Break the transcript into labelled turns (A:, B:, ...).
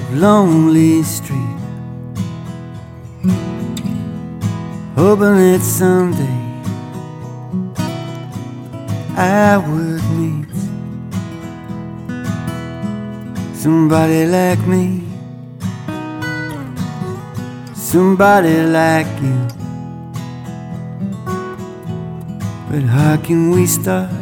A: lonely street, hoping that someday I would meet somebody like me, somebody like you. But how can we start